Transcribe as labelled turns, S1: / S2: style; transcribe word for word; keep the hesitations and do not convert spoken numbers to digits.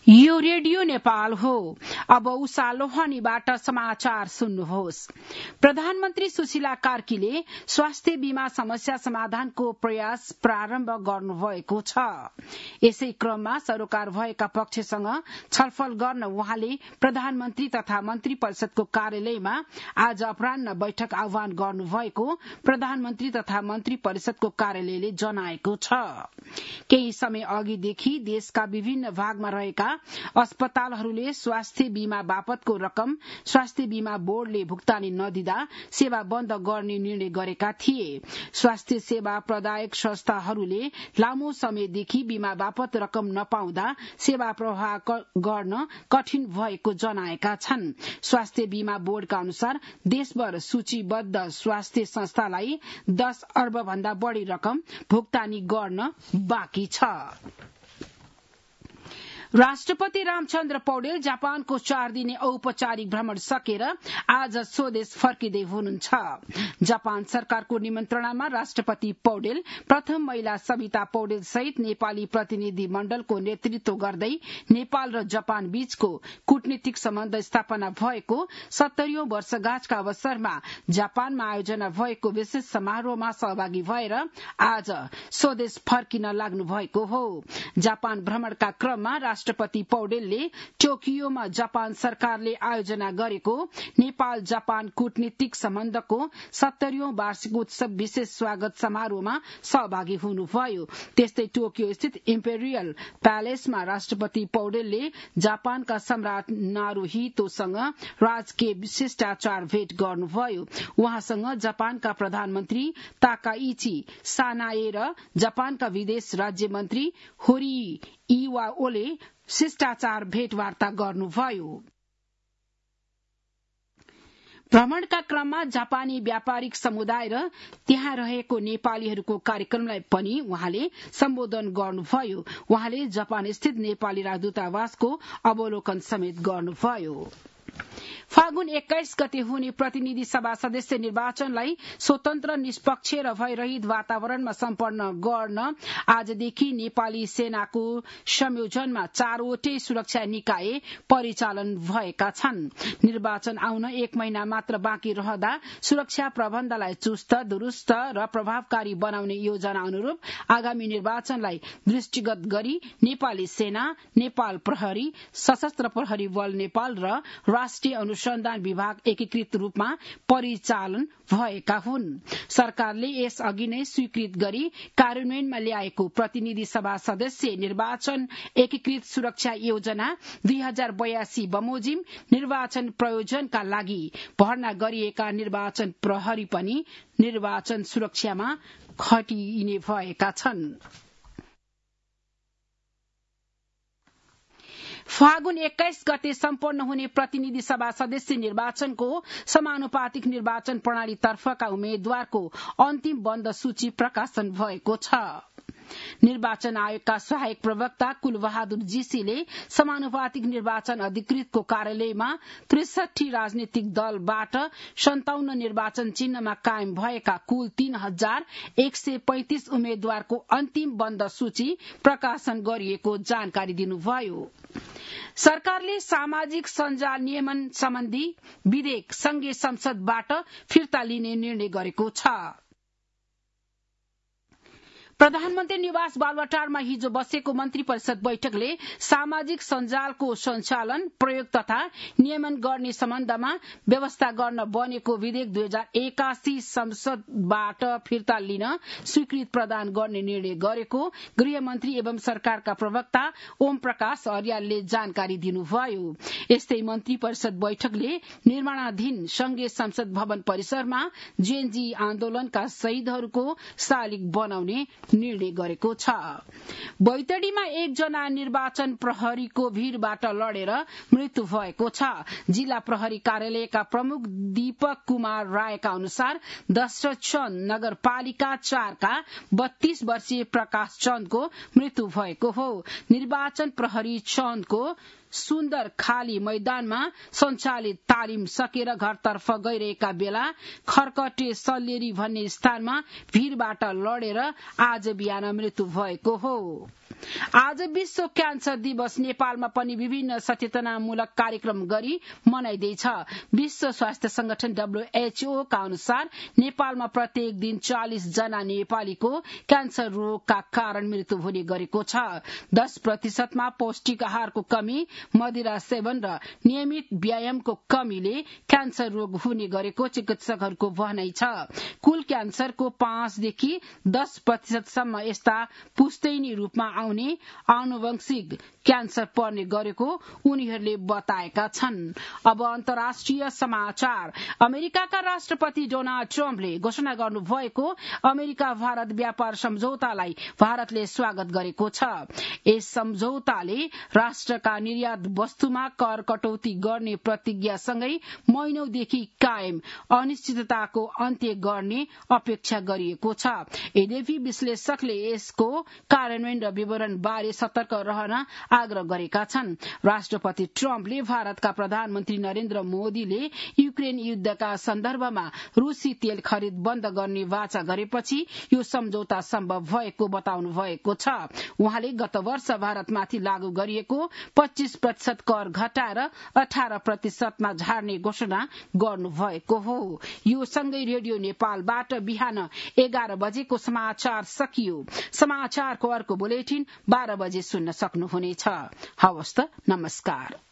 S1: यो रेडियो नेपाल हो। अब उषा लोहानीबाट समाचार सुन्नुहोस्। प्रधानमन्त्री सुशीला कार्कीले स्वास्थ्य बीमा समस्या समाधानको प्रयास प्रारम्भ गर्नुभएको छ। यसै क्रममा सरोकार भएका पक्षसँग छलफल गर्न उहाँले प्रधानमन्त्री तथा मन्त्री परिषदको कार्यालयमा आज अपराह्न बैठक आह्वान गर्नुभएको प्रधानमन्त्री तथा मन्त्री परिषदको कार्यालयले जनाएको छ। केही समय अघिदेखि देशका विभिन्न भागमा रहेका अस्पतालहरूले स्वास्थ्य बीमा बापतको रकम स्वास्थ्य बीमा बोर्डले भुक्तानी नदिँदा सेवा बन्द गर्ने निर्णय गरेका थिए। स्वास्थ्य सेवा प्रदायक संस्थाहरूले लामो समयदेखि बीमा बापत रकम नपाउँदा सेवा प्रवाह गर्न कठिन भएको जनाएका छन्। स्वास्थ्य बीमा बोर्डका अनुसार देशभर सूचीबद्ध स्वास्थ्य संस्थालाई दस अर्ब भन्दा बढ़ी रकम भुक्तानी गर्न बाँकी छ। राष्ट्रपति रामचन्द्र पौडेल जापानको चार दिने औपचारिक भ्रमण सकेर आज स्वदेश फर्किँदै हुनुहुन्छ। जापान सरकारको निमन्त्रणामा राष्ट्रपति पौडेल प्रथम महिला सविता पौडेल सहित नेपाली प्रतिनिधि मण्डलको नेतृत्व गर्दै नेपाल र जापान बीचको कूटनीतिक सम्बन्ध स्थापना भएको सत्तरीऔं वर्षगाँठका अवसरमा जापानमा आयोजना भएको विशेष समारोहमा सहभागी भएर आज स्वदेश फर्किन लाग्नु भएको हो। जापान भ्रमणका क्रममा राष्ट्रपति पौडेलले टोकियोमा जापान सरकारले आयोजना गरेको नेपाल जापान कूटनीतिक सम्बन्धको सत्तरीऔं वार्षिक उत्सव विशेष स्वागत समारोहमा सहभागी हुनुभयो। त्यस्तै टोकियो स्थित इम्पेरियल प्यालेसमा राष्ट्रपति पौडेलले जापानका सम्राट नारुहितोसँग राजकीय शिष्टाचार भेट गर्नुभयो। उहाँसँग जापानका प्रधानमन्त्री ताकाइची सानाए र जापानका विदेश राज्य मन्त्री होरी इवाओले शिष्टाचार भेटवार्ता गर्नुभयो। भ्रमणका क्रममा जापानी व्यापारिक समुदाय र त्यहाँ रहेको नेपालीहरूको कार्यक्रमलाई पनि उहाँले सम्बोधन गर्नुभयो। उहाँले जापान स्थित नेपाली राजदूतावासको अवलोकन समेत गर्नुभयो। फागुन एक्काइस गते हुने प्रतिनिधि सभा सदस्य निर्वाचनलाई स्वतन्त्र निष्पक्ष र भयरहित वातावरणमा सम्पन्न गर्न आजदेखि नेपाली सेनाको संयोजनमा चारवटै सुरक्षा निकाय परिचालन भएका छन्। निर्वाचन आउन एक महिना मात्र बाँकी रहँदा सुरक्षा प्रबन्धलाई चुस्त दुरूस्त र प्रभावकारी बनाउने योजना अनुरूप आगामी निर्वाचनलाई दृष्टिगत गरी नेपाली सेना, नेपाल प्रहरी, सशस्त्र प्रहरी बल नेपाल र राष्ट्रिय अनुसन्धान विभाग एकीकृत रूपमा परिचालन भएका हुन्। सरकारले यस अघि नै स्वीकृत गरी कार्यान्वयनमा ल्याएको प्रतिनिधि सभा सदस्य निर्वाचन एकीकृत सुरक्षा योजना दुई हजार बयासी बमोजिम निर्वाचन प्रयोजनका लागि भर्ना गरिएका निर्वाचन प्रहरी पनि निर्वाचन सुरक्षामा खटिने भएका छन्। फागुन एक्काइस गते सम्पन्न हुने प्रतिनिधि सभा सदस्य निर्वाचनको समानुपातिक निर्वाचन प्रणालीतर्फका उम्मेद्वारको अन्तिम बन्द सूची प्रकाशन भएको छ। निर्वाचन आयोगका सहायक प्रवक्ता कुलबहादुर जीसीले समानुपातिक निर्वाचन अधिकृतको कार्यालयमा त्रिसठी राजनीतिक दलबाट सन्ताउन्न निर्वाचन चिन्हमा कायम भएका कुल तीन हजार एक सय पैंतिस उम्मेद्वारको अन्तिम बन्द सूची प्रकाशन गरिएको जानकारी दिनुभयो। सरकारले सामाजिक सञ्जाल नियमन सम्बन्धी विधेयक संघीय संसदबाट फिर्ता लिने निर्णय गरेको छ। प्रधानमन्त्री निवास बालुवाटारमा हिजो बसेको मन्त्री परिषद बैठकले सामाजिक सञ्जालको सञ्चालन प्रयोग तथा नियमन गर्ने सम्बन्धमा व्यवस्था गर्न बनेको विधेयक दुई हजार एकासी संसदबाट फिर्ता लिन स्वीकृति प्रदान गर्ने निर्णय गरेको गृहमन्त्री एवं सरकारका प्रवक्ता ओम प्रकाश अर्यालले जानकारी दिनुभयो। यस्तै मन्त्री परिषद बैठकले निर्माणाधीन संघीय संसद भवन परिसरमा जेएनजी आन्दोलनका शहीदहरूको शालिग बनाउने निर्णय गरेको छ। बैतडीमा एकजना निर्वाचन प्रहरीको भीड़बाट लडेर मृत्यु भएको छ। जिल्ला प्रहरी कार्यालयका प्रमुख दीपक कुमार रायका अनुसार दशरथ चन्द नगरपालिका चारका बत्तीस वर्षीय प्रकाश चन्दको मृत्यु भएको हो। निर्वाचन प्रहरी चन्दको सुन्दर खाली मैदानमा सञ्चालित तालिम सकेर घरतर्फ गइरहेका बेला खरकटे सल्लेरी भन्ने स्थानमा भीड़बाट लडेर आज बिहान मृत्यु भएको हो। आज विश्व क्यान्सर दिवस नेपालमा पनि विभिन्न सचेतनामूलक कार्यक्रम गरी मनाइँदैछ। विश्व स्वास्थ्य संगठन डब्ल्यूएचओ का अनुसार नेपालमा प्रत्येक दिन चालिस जना नेपालीको क्यान्सर रोगका कारण मृत्यु हुने गरेको छ। दस प्रतिशतमा पौष्टिक आहारको कमी, मदिरा सेवन र नियमित व्यायामको कमीले क्यान्सर रोग हुने गरेको चिकित्सकहरूको भनाइ छ। कुल क्यान्सरको पाँचदेखि दस प्रतिशतसम्म यस्ता पुस्तैनी रूपमा आउने आनुवंशिक क्यान्सर पर्ने गरेको उनीहरूले बताएका छन्। अब अन्तर्राष्ट्रिय समाचार। अमेरिकाका राष्ट्रपति डोनाल्ड ट्रम्पले घोषणा गर्नुभएको अमेरिका भारत व्यापार सम्झौतालाई भारतले स्वागत गरेको छ। यस सम्झौताले राष्ट्रका निर्यात वस्तुमा कर कटौती गर्ने प्रतिज्ञासँगै महिनौदेखि कायम अनिश्चितताको अन्त्य गर्ने अपेक्षा गरिएको छ। यद्यपि विश्लेषकले यसको कार्यान्वयन र विवरण बारे सतर्क रहन आग्रह गरेका छन्। राष्ट्रपति ट्रम्पले भारतका प्रधानमन्त्री नरेन्द्र मोदीले युक्रेन युद्धका सन्दर्भमा रूसी तेल खरिद बन्द गर्ने वाचा गरेपछि यो सम्झौता सम्भव भएको बताउनु भएको छ। उहाँले गत वर्ष भारतमाथि लागू गरिएको पच्चीस प्रतिशत कर घटाएर अठार प्रतिशतमा झार्ने घोषणा गर्नुभएको हो। यो सँगै रेडियो नेपालबाट बिहान एघार बजेको समाचार सकियो। समाचारको अर्को बुलेटिन बाह्र बजे सुन्न सक्नुहुनेछ। हवस् त, नमस्कार।